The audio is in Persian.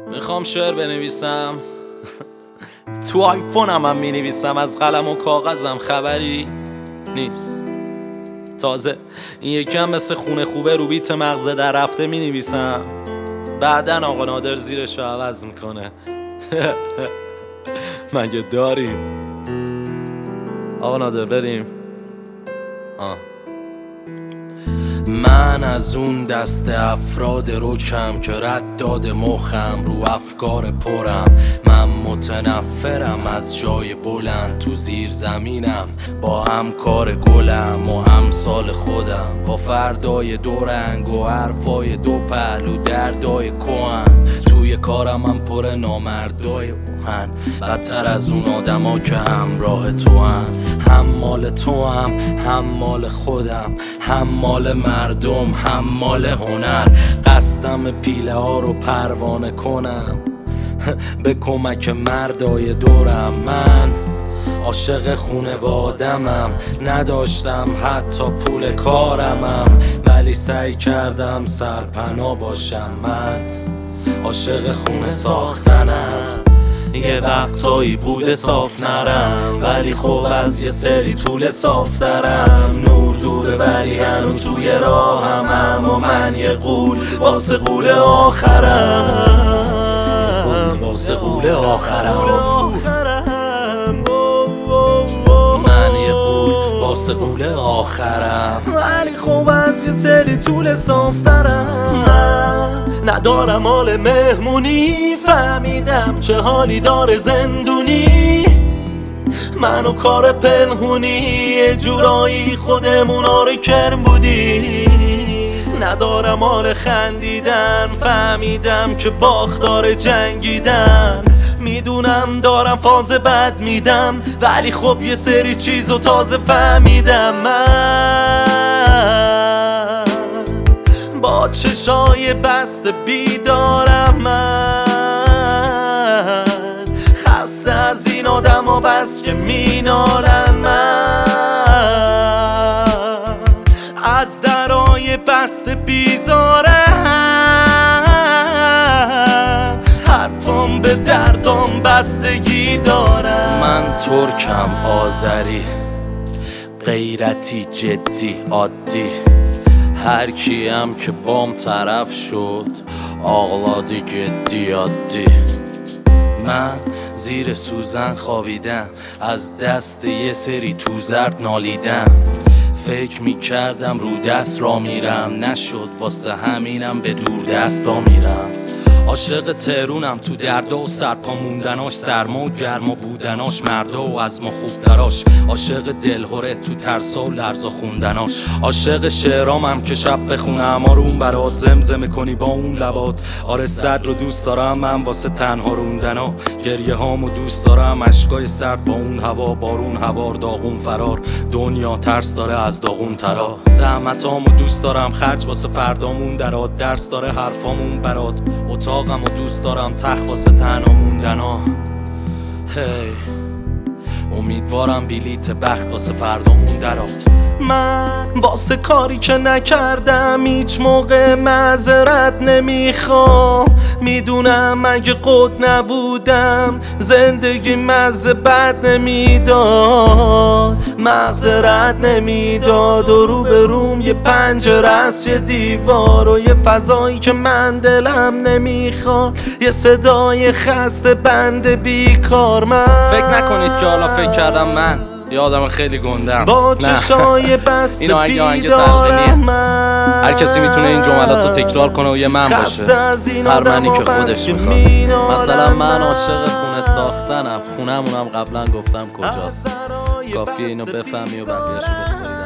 میخوام شعر بنویسم تو آیفونم هم مینویسم، از قلم و کاغذم خبری نیست. تازه این یکم مثل خونه خوبه رو بیت مغزه در رفته مینویسم، بعدن آقا نادر زیرشو عوض میکنه. مگه داریم؟ آقا نادر بریم. من از اون دست افراد رکم که رد داد مخم رو افکار پرم. من متنفرم از جای بلند تو زیر زمینم، با همکار گلم و امثال خودم، با فردای دو رنگ و حرفای دو پهلو دردای کهن. توی کارم هم پر نامردای اوهن، بدتر از اون آدما که همراه تو هم مال تو هم مال خودم، هم مال مردم، هم مال هنر. قصدم پیله ها رو پروانه کنم به کمک مردای دورم. من عاشق خونوادمم، نداشتم حتی پول کارمم، ولی سعی کردم سرپناه باشم. من عاشق خونه ساختنم، یه وقتایی بوده صاف نرم، ولی خب از یه سری طول صافترم. نور دوره ولی هنو توی راهم، و من یه غول واسه غول آخرم، واسه غول آخرم. من یه غول واسه غول آخرم، ولی خب از یه سری طول صافترم. ندارم حال مهمونی، فهمیدم چه حالی داره زندونی. منو کار پنهونی، یه جورایی خودمونا رو کرم بودی. ندارم حال خندیدن، فهمیدم که باختار جنگیدن. میدونم دارم فاز بد میدم، ولی خب یه سری چیزو تازه فهمیدم. من با چشای بسته بیدارم، من خسته از این آدم ها بس که مینالن. من از درای بسته بیزارم، حرفم به دردم بستگی دارم. من ترکم، آذری، غیرتی، جدی، عادی. هر کیم که بام طرف شد آغلادی جدی عادی. من زیر سوزن خوابیدم، از دست یه سری تو زرد نالیدم. فکر میکردم رو دست را میرم، نشد واسه همینم به دور دستا میرم. عاشق تهرونم، تو دردا و سرپا موندناش، سرما و گرما بودناش، مردا و از ما خوبتراش. عاشق دلهوره تو ترسا و لرزا خوندناش. عاشق شعرامم که شب بخونم آروم برات، زمزمه کنی با اون لبات. آره صد رو دوست دارم من واسه تنها روندنا، گریه هامو دوست دارم، اشکای سرد با اون هوا، بارون هوار، داغون فرار. دنیا ترس داره از داغون ترا، زحمتامو دوست دارم، خرج واسه فردامون درات. درس داره حرفامون برات، اتاقمو دوست دارم، تخت واسه تنها موندنا. هی امیدوارم بلیت بخت واسه فردامون درات. من واسه کاری که نکردم هیچ موقع معذرت نمیخوام. میدونم اگه قد نبودم زندگی مزه بد نمیداد، معذرت نمیداد. و رو به روم یه پنجره است، یه دیوار و یه فضایی که من دلم نمیخواد، یه صدای خسته بند بیکار. من فکر نکنید که حالا فکر کردم من یه آدم خیلی گندم، با چشای بسته بیدارم. هر کسی میتونه این جملات رو تکرار کنه و یه من باشه، هر منی که خودش میخواد. مثلا من عاشق خونه ساختنم، خونمونم قبلا گفتم کجاست، کافیه اینو بفهمی و بقیه‌شو بسپاری.